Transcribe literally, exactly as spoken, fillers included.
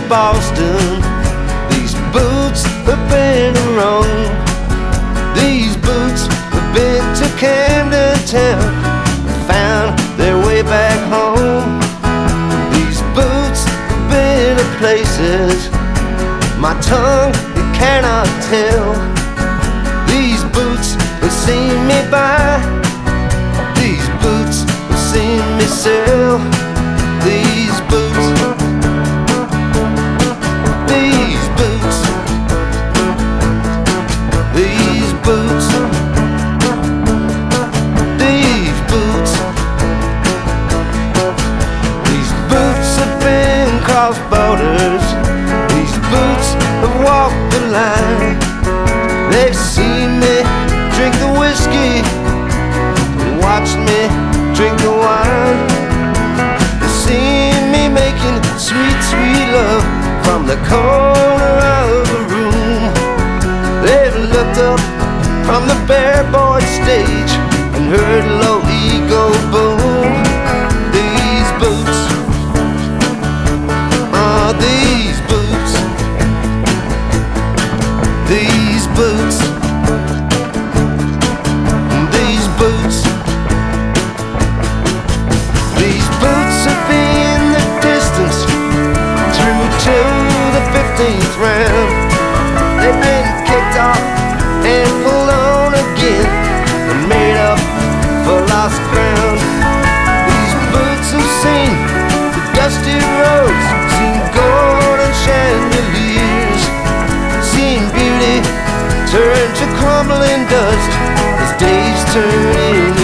Boston. These boots have been around. These boots have been to Camden Town, found their way back home. These boots have been to places my tongue it cannot tell. These boots have seen me buy. These boots have seen me sell. These boots, these boots, these boots, these boots. These boots have been cross borders. These boots have walked the line. They've seen me drink the whiskey and watched me drink the wine. They've seen me making sweet, sweet love from the corner of the room. They've looked up from the Bear Boy stage and heard low ego boom. These boots, ah, these boots, these boots, these boots. These boots have been the distance through to the fifteenth round. They've been kicked off and pulled on again and made up for lost ground. These boots have seen the dusty roads, seen golden chandeliers, seen beauty turn to crumbling dust as days turn in